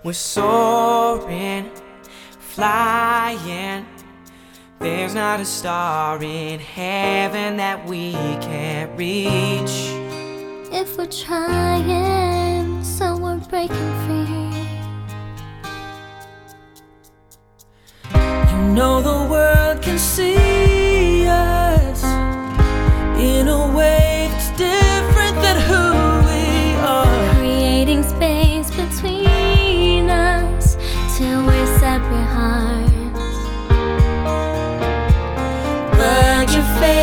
We're soaring, flying. There's not a star in heaven that we can't reach. If we're trying, so we're breaking free. You know the world can see us in a way that's different than who we are. Creating space between us till we're separate hearts. But your face